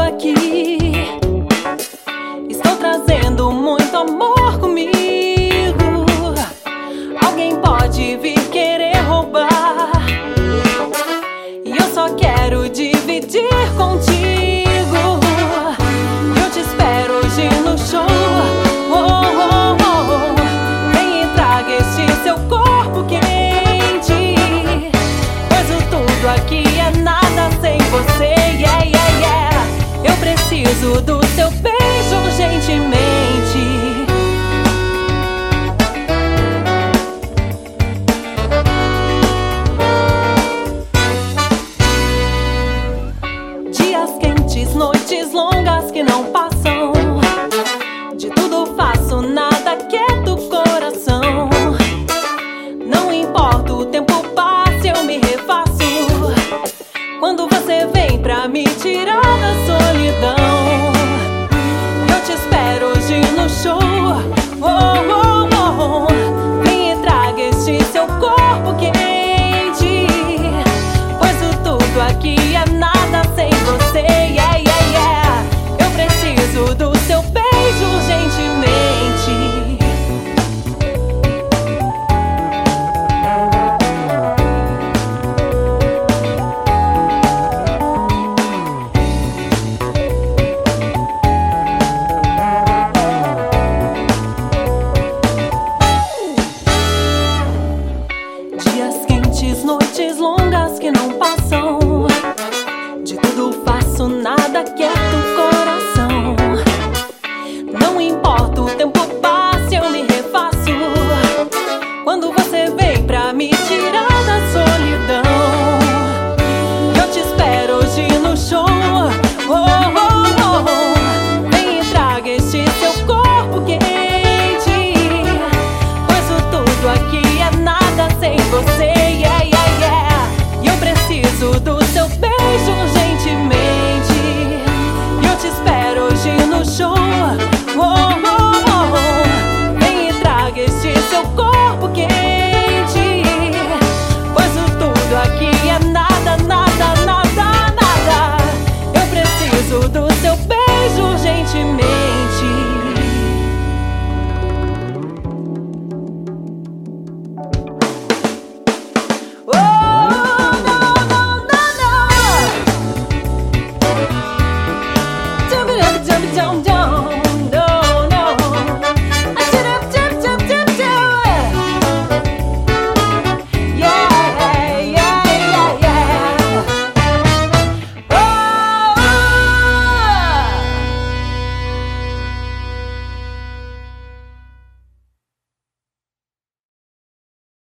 aqui. Estou trazendo muito amor comigo. Alguém pode vir querer roubar, e eu só quero dividir contigo. Eu te espero hoje no show. Vem e traga este seu corpo quente, pois o tudo aqui é nada sem você. Yeah, yeah, yeah. Eu preciso do seu beijo urgentemente. Dias quentes, noites longas que não passam. De tudo faço, nada quieto o coração. Não importa o tempo passe, eu me refaço quando você vem pra me tirar da solidão. Eu te espero hoje no show. Vem e traga este seu corpo quente, pois o tudo aqui é nada sem você. Yeah, yeah, yeah. Eu preciso do seu beijo urgentemente. Dias quentes, noites longas que não passam. De tudo faço, nada quieto o coração. Não importa o tempo passe, eu me refaço quando você vem pra me tirar da solidão. Eu te espero hoje no show. Vem e traga este seu corpo quente, pois o tudo aqui é nada sem você. Yeah, yeah, yeah. E eu preciso do seu beijo urgentemente. Eu te espero hoje no show. Vem e traga este seu corpo quente, pois o tudo aqui é nada, nada, nada, nada. Eu preciso do seu beijo urgentemente.